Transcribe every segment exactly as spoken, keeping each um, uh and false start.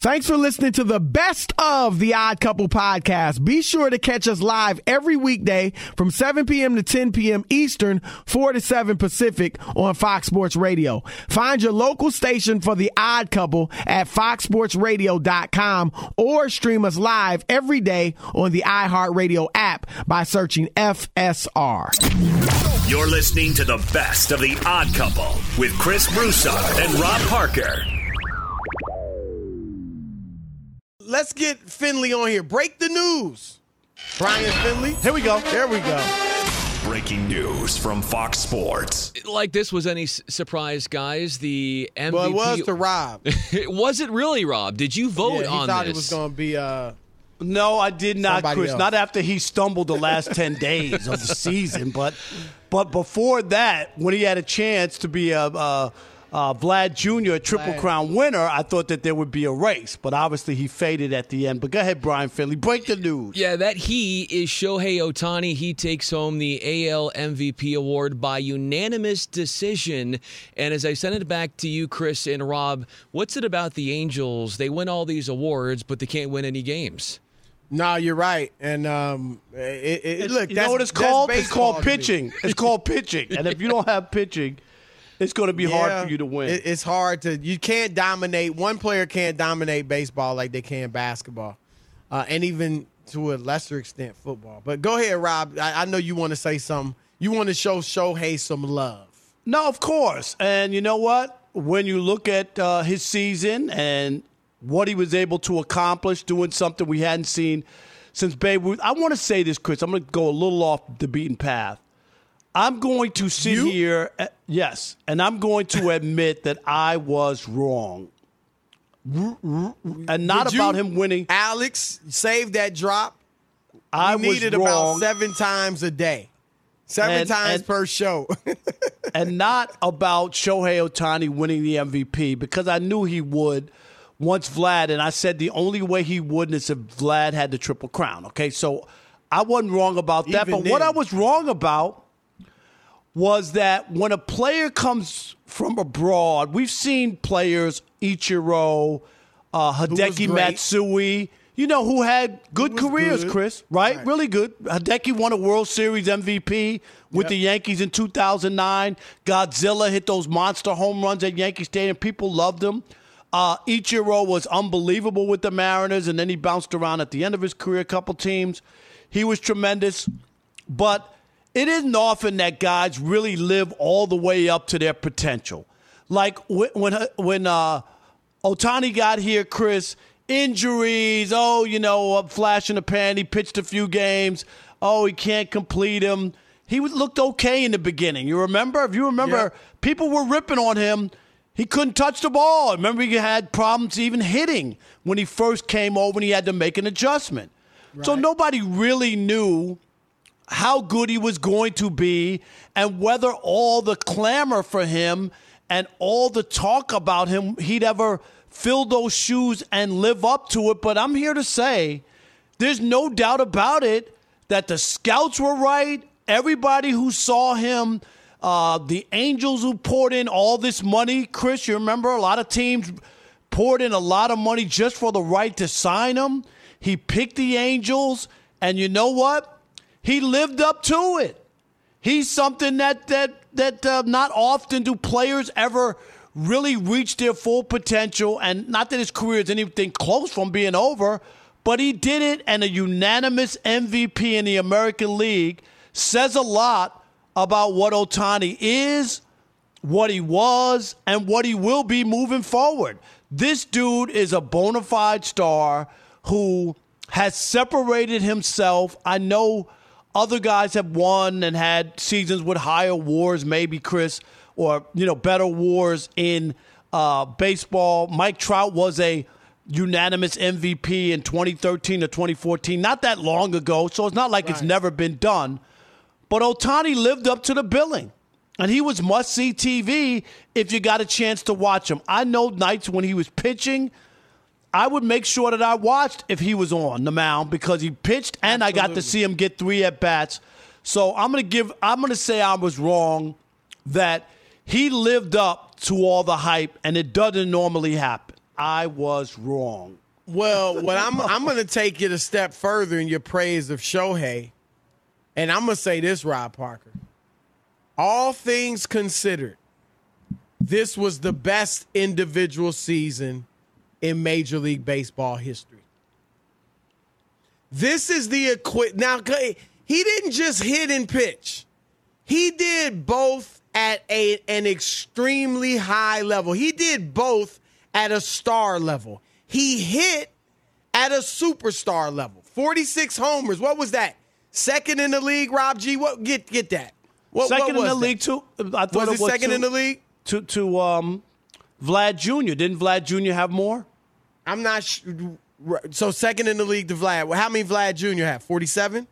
Thanks for listening to the best of the Odd Couple podcast. Be sure to catch us live every weekday from seven p.m. to ten p.m. Eastern, four to seven Pacific on Fox Sports Radio. Find your local station for the Odd Couple at fox sports radio dot com or stream us live every day on the iHeartRadio app by searching F S R. You're listening to the best of the Odd Couple with Chris Broussard and Rob Parker. Let's get Finley on here. Break the news. Brian Finley. Here we go. There we go. Breaking news from Fox Sports. Like this was any s- surprise, guys. The M V P. Well, it was to Rob. Was it really, Rob? Did you vote yeah, he on thought this? it was going to be uh No, I did not, Somebody Chris. else. Not after he stumbled the last ten days of the season, but but before that, when he had a chance to be a, a, a Vlad Junior a Triple Vlad. Crown winner, I thought that there would be a race. But obviously, he faded at the end. But go ahead, Brian Finley. Break the news. Yeah, that he is Shohei Ohtani. He takes home the A L M V P award by unanimous decision. And as I send it back to you, Chris and Rob, what's it about the Angels? They win all these awards, but they can't win any games. No, you're right. And um, it, it, It's- look, you that's, know what it's that's called? It's baseball called to me. pitching. It's called pitching. And if you don't have pitching, it's going to be Yeah, hard for you to win. It, it's hard to. You can't dominate. One player can't dominate baseball like they can basketball, uh, and even to a lesser extent football. But go ahead, Rob. I, I know you want to say something. You want to show Shohei some love. No, of course. And you know what? When you look at uh, his season and what he was able to accomplish doing something we hadn't seen since Babe Ruth, I want to say this, Chris. I'm going to go a little off the beaten path. I'm going to sit You? here, uh, yes, and I'm going to admit that I was wrong. R- r- And not Did you, about him winning. Alex, save that drop. I We was need it wrong. about seven times a day. Seven And- times and- per show. and not about Shohei Ohtani winning the M V P, because I knew he would once Vlad, and I said the only way he wouldn't is if Vlad had the Triple Crown. Okay, so I wasn't wrong about that. Even But what then. I was wrong about was that when a player comes from abroad, we've seen players, Ichiro, uh, Hideki great. Matsui, you know, who had good was careers, good. Chris, right? Right. Really good. Hideki won a World Series M V P with Yep. the Yankees in two thousand nine. Godzilla hit those monster home runs at Yankee Stadium. People loved him. Uh, Ichiro was unbelievable with the Mariners, and then he bounced around at the end of his career, a couple teams. He was tremendous. But it isn't often that guys really live all the way up to their potential. Like when when, when uh, Ohtani got here, Chris, injuries, oh, you know, a flash in the pan, he pitched a few games, oh, he can't complete them. He was, looked okay in the beginning. You remember? If you remember, Yeah. people were ripping on him. He couldn't touch the ball. Remember, he had problems even hitting when he first came over and he had to make an adjustment. So nobody really knew how good he was going to be and whether all the clamor for him and all the talk about him, he'd ever fill those shoes and live up to it. But I'm here to say there's no doubt about it that the scouts were right. Everybody who saw him, uh, the Angels who poured in all this money, Chris, you remember a lot of teams poured in a lot of money just for the right to sign him. He picked the Angels, and you know what? He lived up to it. He's something that that that uh, not often do players ever really reach their full potential, and not that his career is anything close from being over, but he did it, and a unanimous M V P in the American League says a lot about what Ohtani is, what he was, and what he will be moving forward. This dude is a bona fide star who has separated himself. I know other guys have won and had seasons with higher wars, maybe, Chris, or, you know, better wars in uh, baseball. Mike Trout was a unanimous M V P in twenty thirteen or twenty fourteen, not that long ago, so it's not like it's never been done. But Ohtani lived up to the billing, and he was must-see T V if you got a chance to watch him. I know nights when he was pitching, I would make sure that I watched if he was on the mound because he pitched and Absolutely. I got to see him get three at-bats. So I'm going to give I'm going to say I was wrong that he lived up to all the hype, and it doesn't normally happen. I was wrong. Well, what I'm I'm going to take it a step further in your praise of Shohei, and I'm going to say this, Rob Parker. All things considered, this was the best individual season in Major League Baseball history. This is the equi- now he didn't just hit and pitch. He did both at a, an extremely high level. He did both at a star level. He hit at a superstar level. forty-six homers. What was that? Second in the league, Rob G. What get get that? What, second what in the that? league too. I thought was it it was second to, in the league? To to um, Vlad Junior Didn't Vlad Junior have more? I'm not sure. So second in the league to Vlad. Well, how many Vlad Junior have? forty-seven?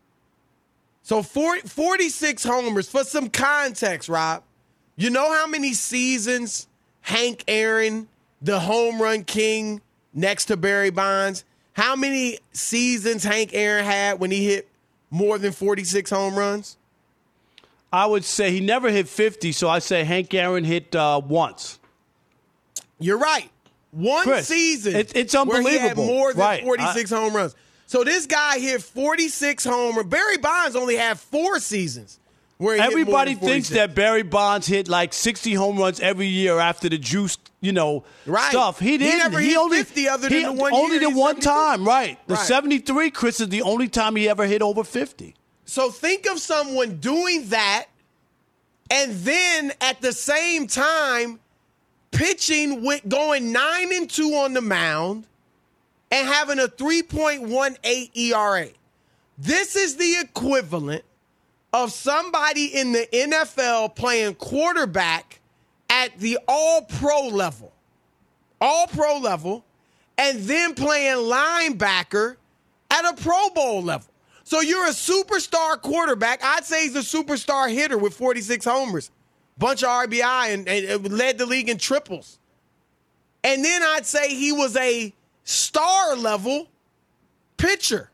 So forty, forty-six homers. For some context, Rob, you know how many seasons Hank Aaron, the home run king, next to Barry Bonds, how many seasons Hank Aaron had when he hit more than forty-six home runs? I would say he never hit fifty, so I say Hank Aaron hit uh, once. You're right. One Chris, season it, it's unbelievable. Where he had more than right. forty-six I, home runs. So this guy hit forty-six home runs. Barry Bonds only had four seasons where he everybody hit more than thinks that Barry Bonds hit like sixty home runs every year after the juice, you know, right. stuff. He didn't. He never he hit only, fifty other than he, the one only year. the one time, right? The right. seventy-three, Chris, is the only time he ever hit over fifty. So think of someone doing that, and then at the same time pitching with going nine and two on the mound and having a three point one eight E R A. This is the equivalent of somebody in the N F L playing quarterback at the all-pro level, all-pro level, and then playing linebacker at a Pro Bowl level. So you're a superstar quarterback. I'd say he's a superstar hitter with forty-six homers, bunch of R B I, and, and led the league in triples. And then I'd say he was a star-level pitcher.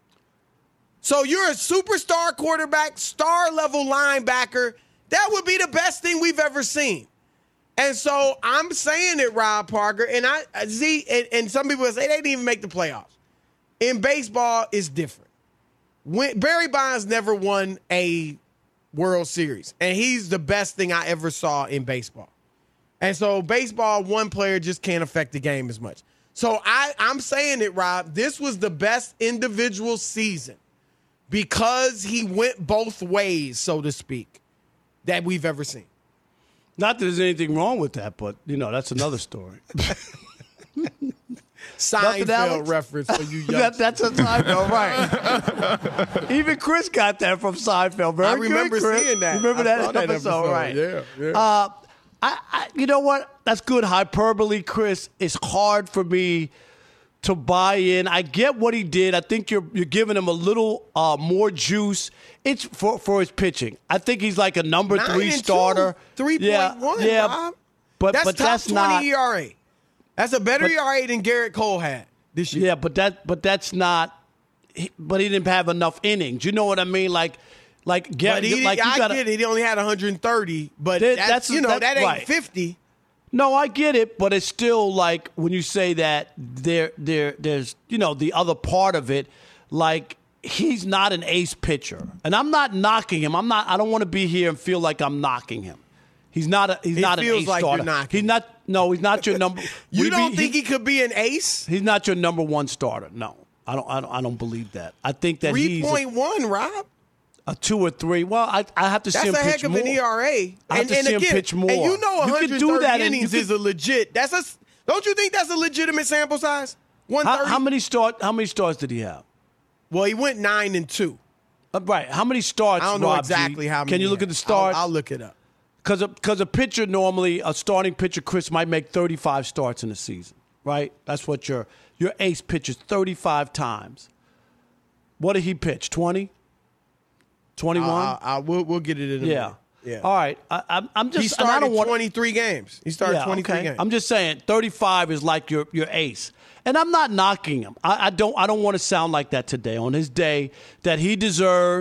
So you're a superstar quarterback, star-level linebacker. That would be the best thing we've ever seen. And so I'm saying it, Rob Parker, and I see, and, and some people say they didn't even make the playoffs. In baseball, it's different. When, Barry Bonds never won a World Series, and he's the best thing I ever saw in baseball. And so baseball, one player just can't affect the game as much. So I, I'm saying it, Rob, this was the best individual season because he went both ways, so to speak, that we've ever seen. Not that there's anything wrong with that, but, you know, that's another story. Seinfeld reference for you young. that, That's a Seinfeld, right. Even Chris got that from Seinfeld. Very I remember good, Chris. seeing that. Remember that, that episode, episode, right? Yeah, yeah. Uh, I, I, you know what? That's good hyperbole, Chris. It's hard for me to buy in. I get what he did. I think you're you're giving him a little uh, more juice. It's for for his pitching. I think he's like a number Nine three and starter. three point one, yeah, yeah, Rob. but that's but top that's twenty not E R A. That's a better but, E R A than Garrett Cole had this year. Yeah, but that but that's not. He, but he didn't have enough innings. You know what I mean? Like. Like, get, he, like I you gotta, get it. He only had one hundred thirty, but that, that's, that's you know that, that ain't right. fifty. No, I get it, but it's still like when you say that there, there, there's you know the other part of it. Like he's not an ace pitcher, and I'm not knocking him. I'm not. I don't want to be here and feel like I'm knocking him. He's not. A, he's it not an feels ace like starter. You're knocking he's not. No, he's not your number. You don't be, think he, he could be an ace? He's not your number one starter. No, I don't. I don't. I don't believe that. I think that Three he's point one, Rob. A two or three. Well, I I have to That's see him a pitch heck of more. an E R A. I have and, to and see again, him pitch more. And you know, one hundred thirty you can do that innings you is a legit. That's a. Don't you think that's a legitimate sample size? one thirty. How, how many start? How many starts did he have? Well, he went nine and two. Uh, right. How many starts? I don't know Rob exactly G? how many. Can you look had. at the starts? I'll, I'll look it up. Because a, cause a pitcher normally, a starting pitcher, Chris, might make thirty-five starts in a season, right? That's what your your ace pitches thirty-five times. What did he pitch? twenty? twenty-one? I, I, we'll, we'll get it in a yeah. minute. Yeah. All right. I, I'm, I'm just. He and I started don't want, twenty-three games. He started yeah, twenty-three okay. games. I'm just saying, thirty-five is like your your ace, and I'm not knocking him. I, I don't. I don't want to sound like that today on his day that he deserves,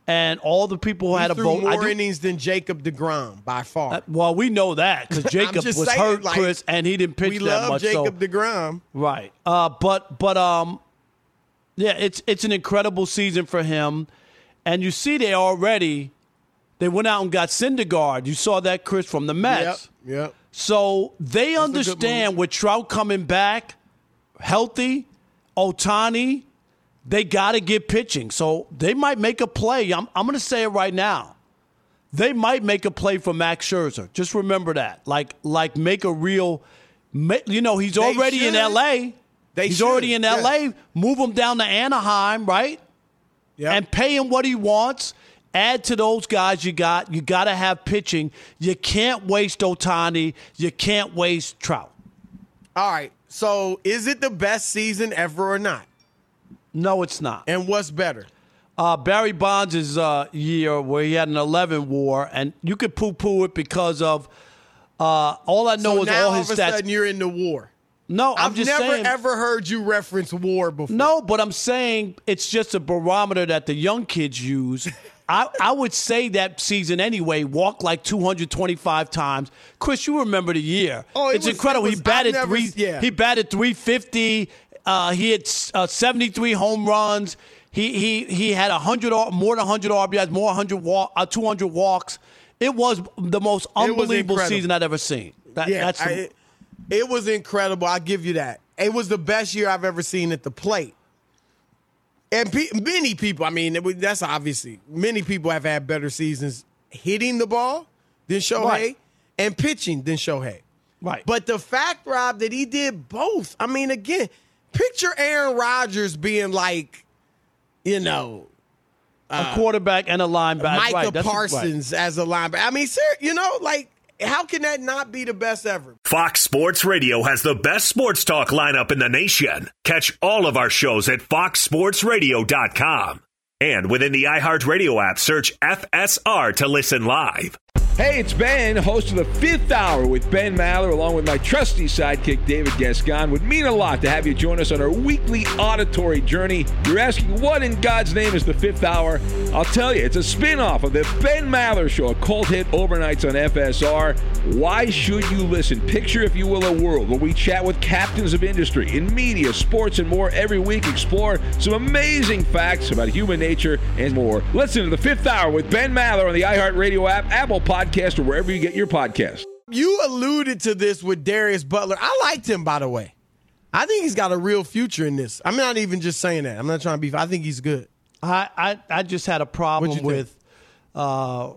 and all the people who he had a threw vote. more I do, innings than Jacob DeGrom by far. uh, well, we know that because Jacob was saying, hurt, like, Chris, and he didn't pitch we that love much. Jacob so. DeGrom. Right. Uh, but but um, yeah, it's it's an incredible season for him, and you see they already they went out and got Syndergaard. You saw that, Chris, from the Mets. Yep. Yep. So they That's a good understand move. with Trout coming back, healthy, Ohtani, they got to get pitching. So they might make a play. I'm I'm going to say it right now. They might make a play for Max Scherzer. Just remember that. Like like make a real, you know, he's They already should. in L A. They he's should, already in L A. yes. Move him down to Anaheim, right? Yep. And pay him what he wants. Add to those guys you got. You got to have pitching. You can't waste Ohtani. You can't waste Trout. All right. So is it the best season ever or not? No, it's not. And what's better? Uh, Barry Bonds' uh, year where he had an eleven WAR, and you could poo-poo it because of uh, all I know so is now all his all of a stats. sudden you're in the war. No, I'm I've just never saying. ever heard you reference war before. No, but I'm saying it's just a barometer that the young kids use. I, I would say that season anyway, walked like two hundred twenty-five times. Chris, you remember the year. Oh, it it's was- incredible. it he was- batted I've never- three yeah. he batted three fifty. Uh, he had uh, seventy-three home runs. He he he had one hundred more than one hundred R B Is, more one hundred walk, uh, two hundred walks. It was the most unbelievable incredible. season I'd ever seen. That, Yeah, that's the, I, it, it was incredible. I'll give you that. It was the best year I've ever seen at the plate. And pe- many people, I mean, it, was- that's obviously, many people have had better seasons hitting the ball than Shohei Right. and pitching than Shohei. right. But the fact, Rob, that he did both, I mean, again, picture Aaron Rodgers being like, you know, a quarterback and a linebacker. Micah right, that's- right. Parsons as a linebacker. I mean, sir, you know, like, how can that not be the best ever? Fox Sports Radio has the best sports talk lineup in the nation. Catch all of our shows at fox sports radio dot com. And within the iHeartRadio app, search F S R to listen live. Hey, it's Ben, host of the Fifth Hour with Ben Maller, along with my trusty sidekick, David Gascon. Would mean a lot to have you join us on our weekly auditory journey. You're asking, what in God's name is the Fifth Hour? I'll tell you, it's a spin-off of the Ben Maller Show, a cult hit overnights on F S R. Why should you listen? Picture, if you will, a world where we chat with captains of industry in media, sports, and more every week. Explore some amazing facts about human nature and more. Listen to the Fifth Hour with Ben Maller on the iHeartRadio app, Apple Podcast, or wherever you get your podcasts. You alluded to this with Darius Butler. I liked him, by the way. I think he's got a real future in this. I'm not even just saying that. I'm not trying to be. I think he's good. I, I, I just had a What'd problem you with uh,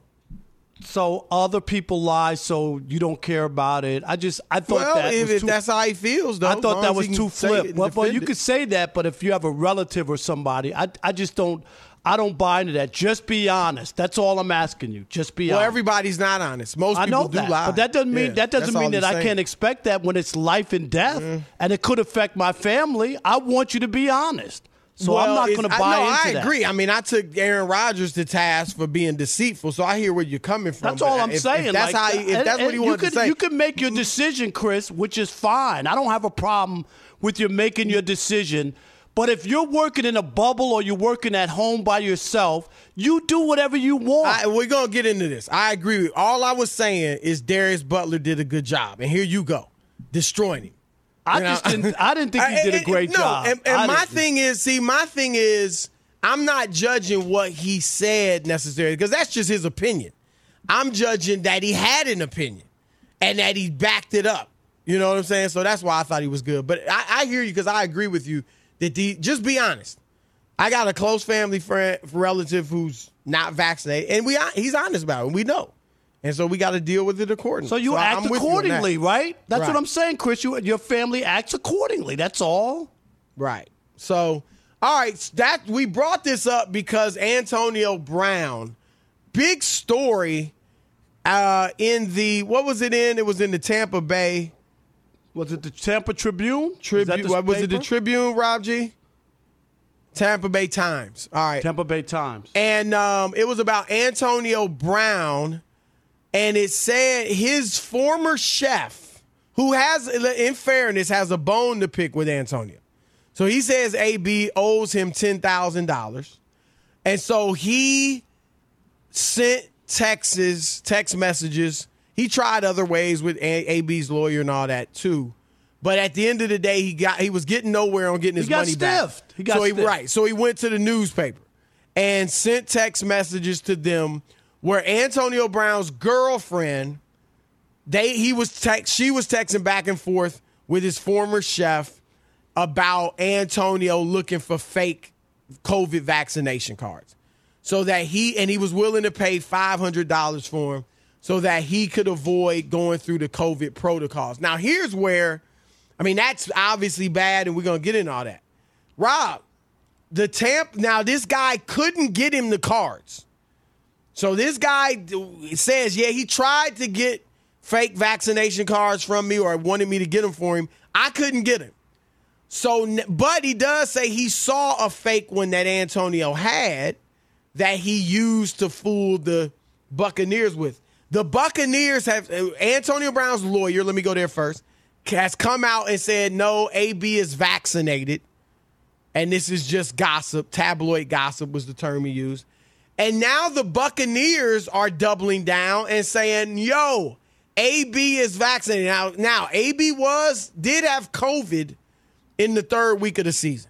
so other people lie so you don't care about it. I just I thought Well, that if was it, too, that's how he feels, though. I as thought long that as was he can too say it flip. and Well, well, you defend it. could say that, but if you have a relative or somebody, I I just don't I don't buy into that. Just be honest. That's all I'm asking you. Just be Well, honest. everybody's not honest. Most I people know do that, lie. but that doesn't mean Yeah, that doesn't that's all mean that he's I saying. can't expect that when it's life and death, and it could affect my family. I want you to be honest. So Well, I'm not it's- going to I- buy no, into I that. agree. I mean, I took Aaron Rodgers to task for being deceitful, so I hear where you're coming from. That's but all I'm if, saying. If that's like, how. He, if and- that's what he and wanted you could, to say, you can make your decision, Chris, which is fine. I don't have a problem with you making your decision. But if you're working in a bubble or you're working at home by yourself, you do whatever you want. I, we're gonna get into this. I agree. With, all I was saying is Darius Butler did a good job, and here you go, destroying him. I You know? just didn't. I didn't think he did a great no, job. And, and I my didn't. thing is, see, my thing is, I'm not judging what he said necessarily because that's just his opinion. I'm judging that he had an opinion and that he backed it up. You know what I'm saying? So that's why I thought he was good. But I, I hear you because I agree with you that the, just be honest. I got a close family friend, relative who's not vaccinated, and we he's honest about it. And we know. And so we got to deal with it accordingly. So you So act I'm with you on that. accordingly, right? That's Right. what I'm saying, Chris. You, your family acts accordingly. That's all. Right. So, all right, that we brought this up because Antonio Brown, big story uh, in the, what was it in? It was in the Tampa Bay Was it the Tampa Tribune? Is that Tribune. the What was it, the paper? Tribune, Rob G? Tampa Bay Times. All right. Tampa Bay Times. And um, it was about Antonio Brown, and it said his former chef, who has, in fairness, has a bone to pick with Antonio. So he says A B owes him ten thousand dollars. And so he sent texts, text messages. He tried other ways with A B's lawyer and all that too. But at the end of the day, he got he was getting nowhere on getting his he got money stiffed. back. He got so he, stiffed. right. So he went to the newspaper and sent text messages to them where Antonio Brown's girlfriend, they he was text she was texting back and forth with his former chef about Antonio looking for fake COVID vaccination cards. So that he and he was willing to pay five hundred dollars for him so that he could avoid going through the COVID protocols. Now, here's where, I mean, that's obviously bad, and we're going to get into all that. Rob, the Tampa, now this guy couldn't get him the cards. So this guy says, yeah, he tried to get fake vaccination cards from me or wanted me to get them for him. I couldn't get him. So, but he does say he saw a fake one that Antonio had that he used to fool the Buccaneers with. The Buccaneers have, Antonio Brown's lawyer, let me go there first, has come out and said, no, A B is vaccinated. And this is just gossip. Tabloid gossip was the term he used. And now the Buccaneers are doubling down and saying, yo, A B is vaccinated. Now, now A B was, did have COVID in the third week of the season.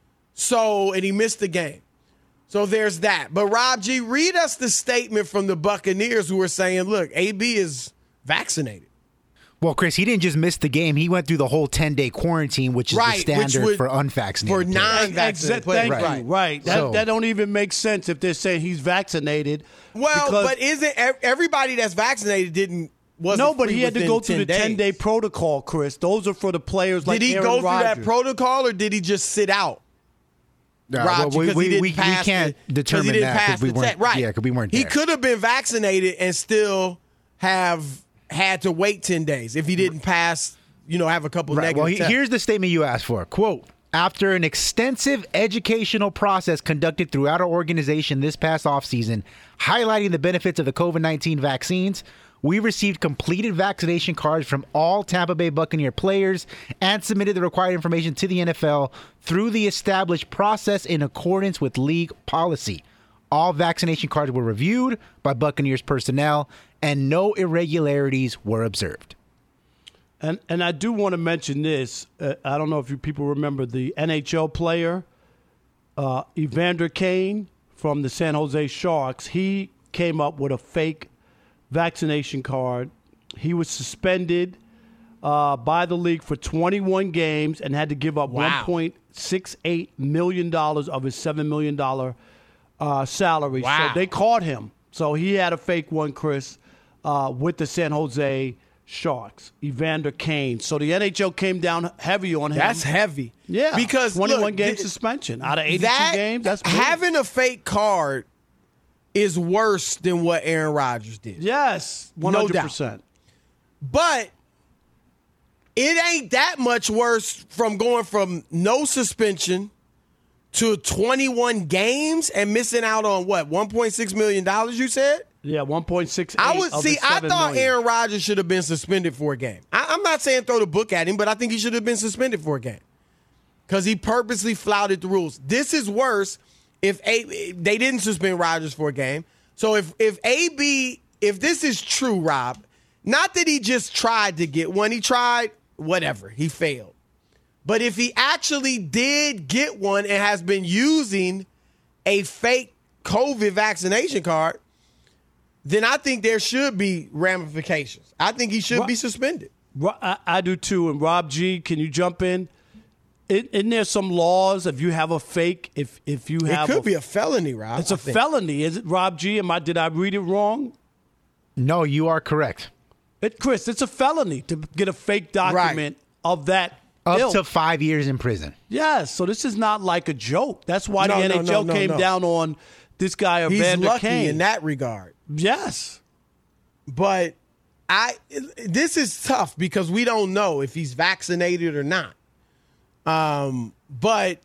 So, and he missed the game. So there's that. But Rob G, read us the statement from the Buccaneers who are saying, look, A B is vaccinated. Well, Chris, he didn't just miss the game. He went through the whole ten-day quarantine, which is right, the standard would, for unvaccinated For players. non-vaccinated players. Thank Right. you. Right. That, So, that don't even make sense if they're saying he's vaccinated. Well, but isn't everybody that's vaccinated didn't wasn't no, but free he had to within go through the days. ten-day protocol, Chris. Those are for the players like Did he Aaron go through Rodgers. that protocol or did he just sit out? Uh, Rob, well, we, because we, he didn't we, we pass can't the, determine he didn't that pass because we the weren't. test. Right. Yeah, because we weren't He there. could have been vaccinated and still have had to wait ten days if he didn't pass, you know, have a couple Right. negative Well, he, tests. here's the statement you asked for. Quote, after an extensive educational process conducted throughout our organization this past offseason, highlighting the benefits of the COVID nineteen vaccines, we received completed vaccination cards from all Tampa Bay Buccaneer players and submitted the required information to the N F L through the established process in accordance with league policy. All vaccination cards were reviewed by Buccaneers personnel, and no irregularities were observed. And and I do want to mention this. Uh, I don't know if you people remember the N H L player, uh, Evander Kane from the San Jose Sharks. He came up with a fake vaccination card. He was suspended uh, by the league for twenty-one games and had to give up Wow. one point six eight million dollars of his seven million dollars uh, salary. Wow. So they caught him. So he had a fake one, Chris, uh, with the San Jose Sharks, Evander Kane. So the N H L came down heavy on him. That's heavy. Yeah, Because twenty-one look, game th- suspension out of eighty-two that, games. That's big. having a fake card is worse than what Aaron Rodgers did. yes, one hundred percent. But it ain't that much worse from going from no suspension to twenty-one games and missing out on what, one point six million dollars you said? Yeah, one point six eight. I would of see. his I seven thought million. Aaron Rodgers should have been suspended for a game. I, I'm not saying throw the book at him, but I think he should have been suspended for a game because he purposely flouted the rules. This is worse if a, they didn't suspend Rodgers for a game. So if if A B, if this is true, Rob, not that he just tried to get one, he tried whatever, he failed. But if he actually did get one and has been using a fake COVID vaccination card, then I think there should be ramifications. I think he should Ro- be suspended. Ro- I, I do too. And Rob G, can you jump in? Isn't isn't there some laws if you have a fake? If if you It have, could a, be a felony, Rob. it's I a think. felony, is it, Rob G? Am I did I read it wrong? No, you are correct. It, Chris, it's a felony to get a fake document of that Up ilk. to five years in prison. Yes, so this is not like a joke. That's why No, the no, N H L no, no, came no. down on this guy He's Evander lucky Kane. in that regard. Yes. But I this is tough because we don't know if he's vaccinated or not. Um, but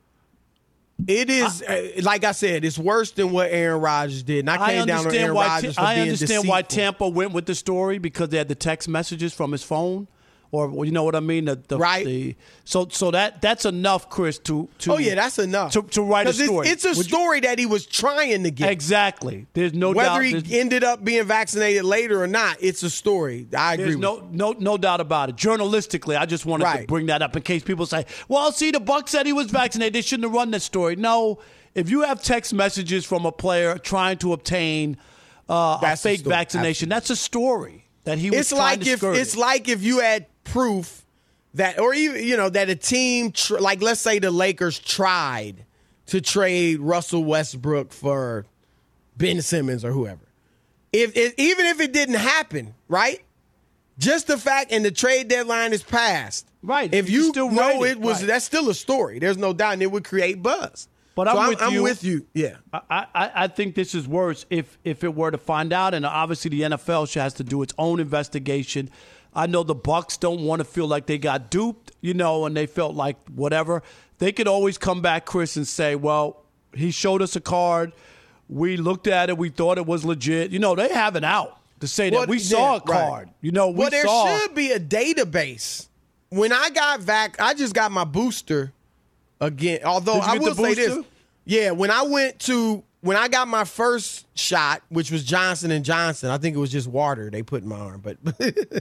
it is uh, like I said, it's worse than what Aaron Rodgers did. And I I came down on understand Aaron why Rodgers for I being understand why deceitful. Tampa went with the story because they had the text messages from his phone Or you know what I mean? The, the, right. The, so so that that's enough, Chris, to, to oh, yeah, that's enough. To, to write a story. It's, it's a Would story you, that he was trying to get. Exactly. There's no Whether doubt. Whether he ended up being vaccinated later or not, it's a story. I agree with no, you. No, no doubt about it. Journalistically, I just wanted right. to bring that up in case people say, well, see, the Bucs said he was vaccinated. They shouldn't have run this story. No, if you have text messages from a player trying to obtain uh, a fake a vaccination, Absolutely. That's a story that he was it's trying like to if skirt It's it. like if you had proof that, or even, you know, that a team, tr- like let's say the Lakers tried to trade Russell Westbrook for Ben Simmons or whoever. If it, even if it didn't happen, right? Just the fact, and the trade deadline is passed. Right. If you still know it, it was, right. that's still a story. There's no doubt, and it would create buzz. But so I'm, I'm with I'm you. with you. Yeah. I, I, I think this is worse if if it were to find out, and obviously the N F L has to do its own investigation. I know the Bucs don't want to feel like they got duped, you know, and they felt like whatever. They could always come back, Chris, and say, well, he showed us a card. We looked at it. We thought it was legit. You know, they have an out to say well, that we yeah, saw a card. Right. You know, we well, there saw. should be a database. When I got vac, I just got my booster again. Although I will say this. Yeah, when I went to, when I got my first shot, which was Johnson and Johnson, I think it was just water they put in my arm, but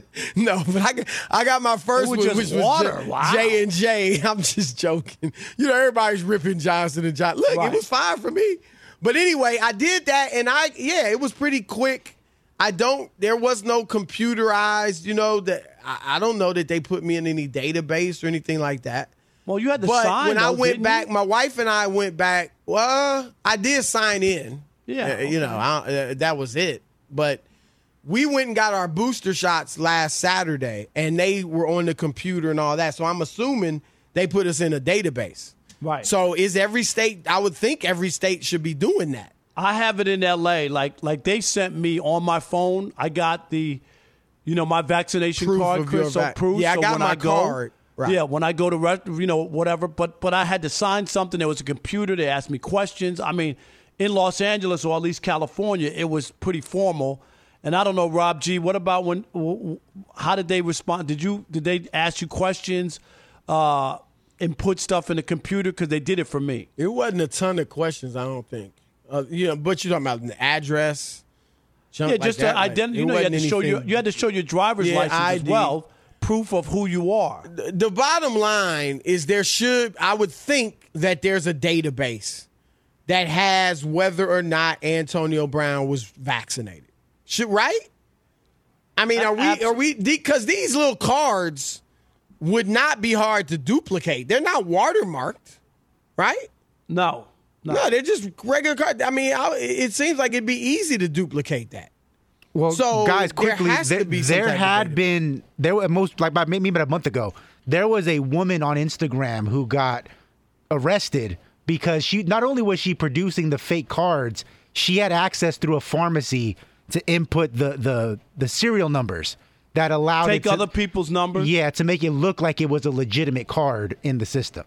no, but I got, I got my first was one, just which water. was J, Wow. J and J. I'm just joking. You know, everybody's ripping Johnson and Johnson. Look, Right. it was fine for me. But anyway, I did that, and I, yeah, it was pretty quick. I don't, there was no computerized, you know, that I, I don't know that they put me in any database or anything like that. Well, you had to but sign. when though, I went didn't back, you? my wife and I went back. Well, I did sign in. Yeah, uh, okay. you know, I, uh, that was it. But we went and got our booster shots last Saturday, and they were on the computer and all that. So I'm assuming they put us in a database. Right. So is every state? I would think every state should be doing that. I have it in L A. Like like they sent me on my phone. I got the, you know, my vaccination Proof card, of Chris. your So vac- proof. Yeah, I so got when my I go, card. Right. Yeah, when I go to rest, you know, whatever. But but I had to sign something. There was a computer. They asked me questions. I mean, in Los Angeles or at least California, it was pretty formal. And I don't know, Rob G. What about when? How did they respond? Did you did they ask you questions? Uh, and put stuff in the computer because they did it for me. It wasn't a ton of questions, I don't think. Uh, you know, but you're talking about the address. Yeah, like just that, to like, identity. it You know, you had to wasn't show your anything- you had to show your driver's Yeah, license I as D. well, proof of who you are. The, the bottom line is there should, I would think that there's a database that has whether or not Antonio Brown was vaccinated. Should right? I mean, are we Abs- are we because these little cards would not be hard to duplicate. They're not watermarked, right? No, no, No, they're just regular cards. I mean, I, it seems like it'd be easy to duplicate that. Well, So, guys, there quickly, has there, to be some there type of had database. been there were most like about maybe about a month ago. There was a woman on Instagram who got arrested because she not only was she producing the fake cards, she had access through a pharmacy to input the the the serial numbers that allowed take it to, other people's numbers. yeah, to make it look like it was a legitimate card in the system.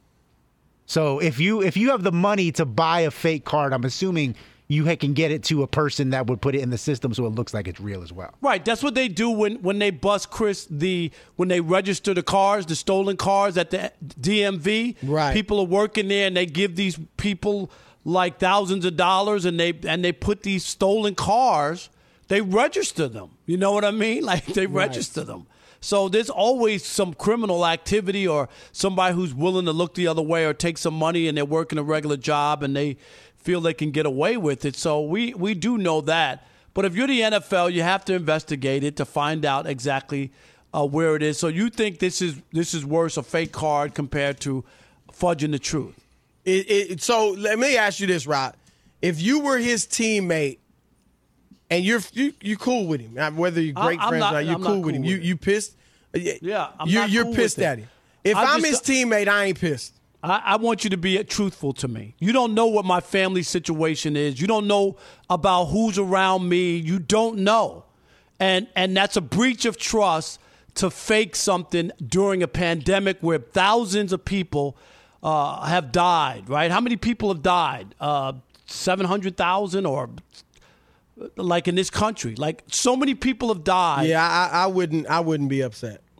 So if you if you have the money to buy a fake card, I'm assuming you ha- can get it to a person that would put it in the system so it looks like it's real as well. Right, that's what they do when, when they bust Chris the when they register the cars, the stolen cars at the D M V. Right. People are working there and they give these people like thousands of dollars and they and they put these stolen cars, they register them. You know what I mean? Like they register them. So there's always some criminal activity or somebody who's willing to look the other way or take some money and they're working a regular job and they feel they can get away with it. So we, we do know that. But if you're the N F L, you have to investigate it to find out exactly uh, where it is. So you think this is this is worse, a fake card compared to fudging the truth? It, it, so let me ask you this, Rod. If you were his teammate and you're you you cool with him, uh, whether you're great I- I'm friends not- or not, you're I'm cool not with cool him. You with you pissed? Yeah, I'm you're not you're cool pissed with it. at him. If I I'm just- his teammate, I ain't pissed. I, I want you to be truthful to me. You don't know what my family situation is. You don't know about who's around me. You don't know. And and that's a breach of trust to fake something during a pandemic where thousands of people uh, have died, right? How many people have died? Uh, seven hundred thousand or like in this country? Like so many people have died. Yeah, I, I wouldn't I wouldn't be upset.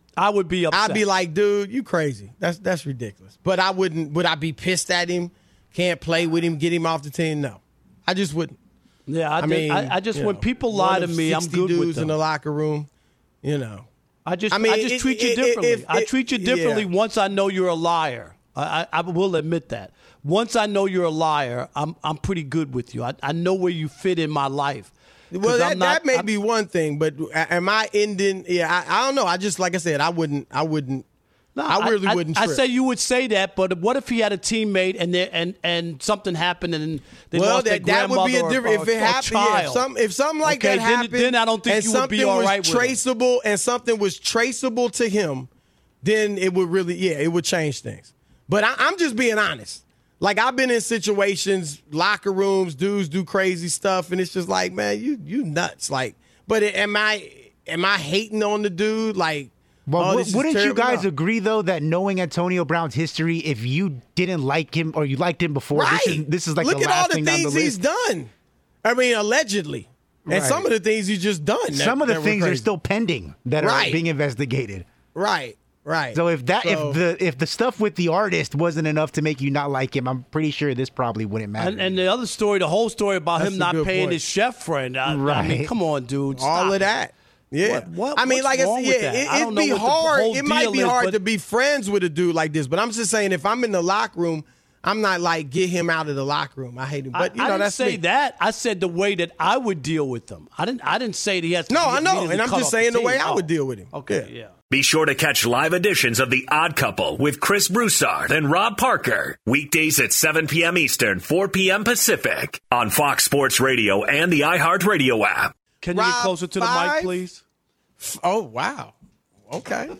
I would be upset. I'd be like, dude, you crazy. That's that's ridiculous. But I wouldn't. Would I be pissed at him? Can't play with him? Get him off the team? No, I just wouldn't. Yeah, I, I did, mean, I, I just when know, people lie to me, I'm good dudes with them. in the locker room. You know, I just, I mean, I just it, treat it, you it, differently. if, I it, treat you differently yeah. once I know you're a liar. I, I, I will admit that. Once I know you're a liar, I'm, I'm pretty good with you. I, I know where you fit in my life. Well, that, not, that may I'm, be one thing, but am I ending? Yeah, I, I don't know. I just like I said, I wouldn't. I wouldn't. No, I really I, wouldn't. I, I trip. say you would say that, but what if he had a teammate and they, and and something happened and they well, lost that, their that would be a grandmother different. or, if it or happened, yeah, if, child. some, if something like Okay, that then- happened, then I don't think and you would be something all was right with him. traceable, and something was traceable to him, then it would really, yeah, it would change things. But I, I'm just being honest. Like, I've been in situations, locker rooms, dudes do crazy stuff, and it's just like, man, you you nuts. Like, but am I am I hating on the dude? Like, Well, oh, w- this is wouldn't you terrible? guys No. agree, though, that knowing Antonio Brown's history, if you didn't like him or you liked him before, Right. this is this is like Look the at all last the thing down the things list? he's done. I mean, allegedly. And Right. some of the things he's just done. that- Some of the that were things are crazy. still pending that Right. are being investigated. Right, right. So if that So- if the if the stuff with the artist wasn't enough to make you not like him, I'm pretty sure this probably wouldn't matter. And, and the other story, the whole story about That's him a not good paying point. his chef friend. I, I mean, Right. come on, dude. all Stop of it. that. Yeah. What- what- I mean, what's like I wrong said, with yeah, that? it, I don't it'd know be what the hard. whole It might deal be is, hard but- to be friends with a dude like this. But I'm just saying, if I'm in the locker room, I'm not like, get him out of the locker room. I hate him. But, you I, know, I didn't that's say me. that. I said the way that I would deal with them. I didn't. I didn't say that he has to. No, be I know. immediately And I'm cut just off the saying the team. way I Oh. would deal with him. Okay, Yeah. yeah. Be sure to catch live editions of The Odd Couple with Chris Broussard and Rob Parker. Weekdays at seven p.m. Eastern, four p.m. Pacific on Fox Sports Radio and the iHeartRadio app. Can you Rob, get closer to the five? mic, please? Oh, wow. Okay.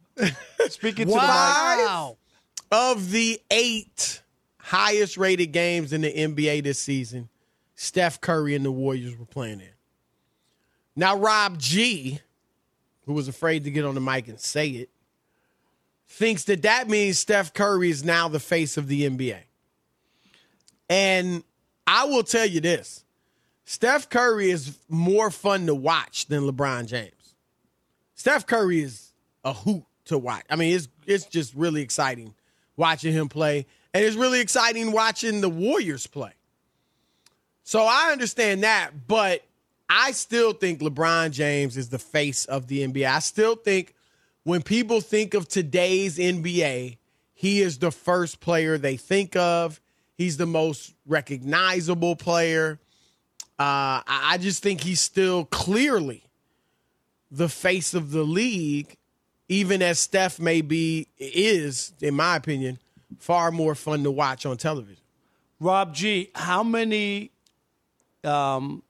Speaking to Five of the eight highest rated games in the N B A this season, Steph Curry and the Warriors were playing in. Now, Rob G, who was afraid to get on the mic and say it, thinks that that means Steph Curry is now the face of the N B A. And I will tell you this. Steph Curry is more fun to watch than LeBron James. Steph Curry is a hoot to watch. I mean, it's it's just really exciting watching him play. And it's really exciting watching the Warriors play. So I understand that, but I still think LeBron James is the face of the N B A. I still think when people think of today's N B A, he is the first player they think of. He's the most recognizable player. Uh, I I just think he's still clearly the face of the league, even as Steph may be, is, in my opinion, far more fun to watch on television. Rob G, how many um,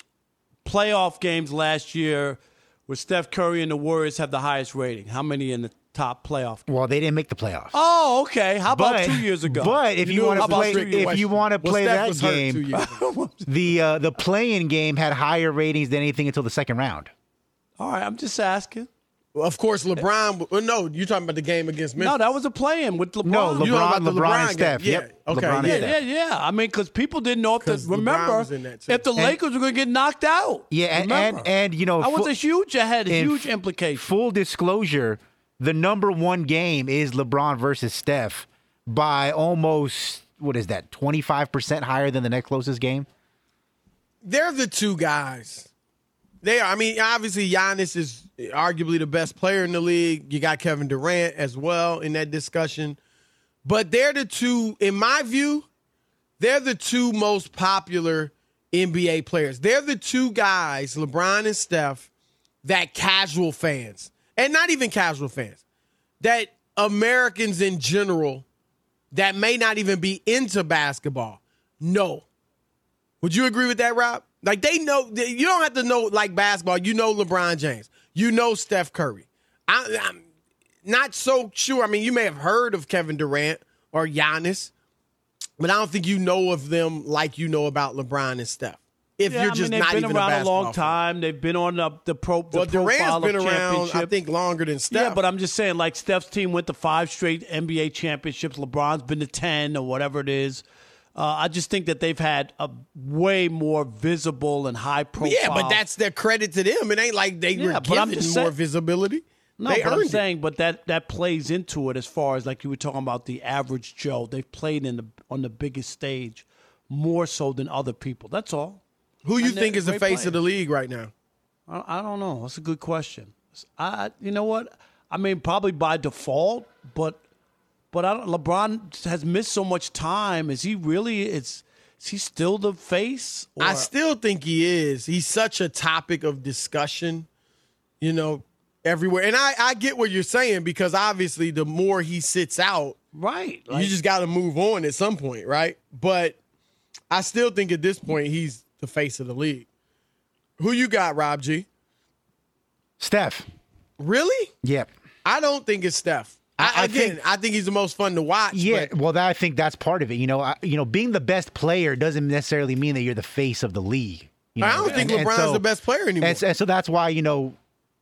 playoff games last year where Steph Curry and the Warriors have the highest rating? How many in the top playoff games? Well, they didn't make the playoffs. Oh, okay. How about But- two years ago? but if you knew wanna how about play- two if years- you wanna Well, play Steph that was hurt game- two years ago. The uh, the play-in game had higher ratings than anything until the second round. All right, I'm just asking. Well, of course, LeBron. Well, no, you're talking about the game against Memphis. No, that was a play-in with LeBron. No, You know LeBron, about the LeBron, LeBron and Steph. game. Yeah, Yep. okay, LeBron and yeah, Yeah, Steph. yeah, yeah. I mean, because people didn't know if the 'Cause LeBron remember was in that too. if the And- Lakers were going to get knocked out. Yeah, and, Remember? and and you know, that was fu- a huge ahead, in huge f- implication. Full disclosure, the number one game is LeBron versus Steph by almost, what is that, twenty-five percent higher than the next closest game? They're the two guys. They are. I mean, obviously, Giannis is arguably the best player in the league. You got Kevin Durant as well in that discussion. But they're the two, in my view, they're the two most popular N B A players. They're the two guys, LeBron and Steph, that casual fans, and not even casual fans, that Americans in general that may not even be into basketball know. Would you agree with that, Rob? Like, they know, you don't have to know, like, basketball. You know LeBron James. You know Steph Curry. I, I'm not so sure. I mean, you may have heard of Kevin Durant or Giannis, but I don't think you know of them like you know about LeBron and Steph. If Yeah, you're I just mean, not they've been even a around a, basketball long fan. time. They've been on the the pro. The Well, Durant's profile been of around, championship. I think, longer than Steph. Yeah, but I'm just saying, like Steph's team went to five straight N B A championships. LeBron's been to ten or whatever it is. Uh, I just think that they've had a way more visible and high profile. yeah, but that's their credit to them. It ain't like they Yeah, were but I'm given just more saying- visibility. No, they but earned I'm saying, but that, that plays into it as far as like you were talking about the average Joe. They've played in the on the biggest stage more so than other people. That's all. it. Who you And think they're is the great face of the players. league right now? I, I don't know. That's a good question. I, you know what? I mean, probably by default, but but I don't, LeBron has missed so much time. Is he really? Is is he still the face? Or? I still think he is. He's such a topic of discussion, you know, everywhere. And I, I get what you're saying because obviously the more he sits out, right. Like, you just got to move on at some point, right? But I still think at this point he's the face of the league. Who you got, Rob G? Steph. Really? Yep. I don't think it's Steph. I, I again, think- I think he's the most fun to watch. Yeah, but well, that, I think that's part of it. You know, I, you know, being the best player doesn't necessarily mean that you're the face of the league. You I know? don't think And- and LeBron's so- the best player anymore. And, so- and so that's why, you know,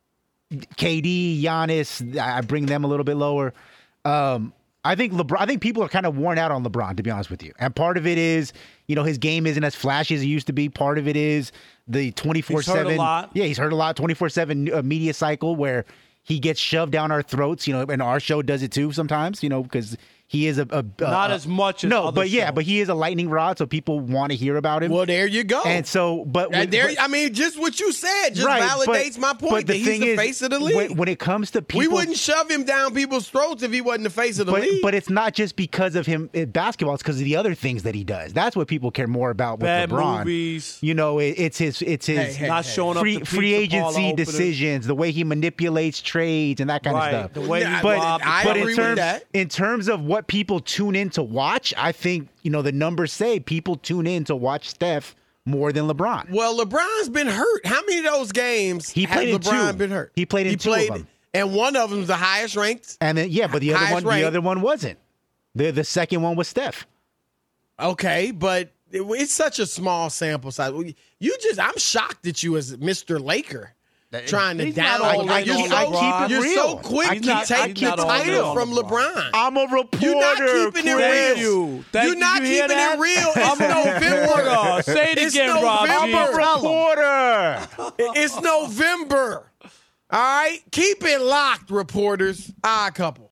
K D, Giannis, I bring them a little bit lower. Um, I think LeBron. I think people are kind of worn out on LeBron, to be honest with you. And part of it is, you know, his game isn't as flashy as it used to be. Part of it is the twenty-four seven. He's heard a lot. Yeah, he's heard a lot. twenty-four seven media cycle where he gets shoved down our throats. You know, and our show does it too sometimes. You know, because he is a, a Not a, as much as no, other but yeah, shows. but he is a lightning rod, so people want to hear about him. well, there you go. and so, but, And there, but I mean, just what you said just right, validates but- my point but that he's thing the is, face of the league. When, when it comes to people, we wouldn't shove him down people's throats if he wasn't the face of the but, league. but it's not just because of him in basketball; it's because of the other things that he does. That's what people care more about with Bad LeBron. movies. You know, it, it's his, it's his Hey, hey, not showing free up to free pizza parlor agency openers. decisions, the way he manipulates trades and that kind Right. of stuff. The way he Yeah, but robbed I but agree in with terms that. in terms of what people tune in to watch, I think you know the numbers say people tune in to watch Steph more than LeBron. well, LeBron's been hurt. How many of those games He has played in LeBron two. been hurt? He played in two of them. And one of them's the highest ranked. And then yeah, but the other Highest one, ranked. the other one wasn't. The the second one was Steph. Okay, but it- it's such a small sample size. You just, I'm shocked that you as Mister Laker trying to He's down. not all Like, in you're on so, LeBron. you're Keep it so real. quick He's to not- take he's the not all in title on from LeBron. LeBron. I'm a reporter. You're not keeping it Thank real. you. Thank You're you. not You hear keeping that? it real. I'm It's a November. reporter. Say it It's again, Rob. November. G. I'm a Tell 'em. reporter. It's November. All right? Keep it locked, reporters. Odd couple.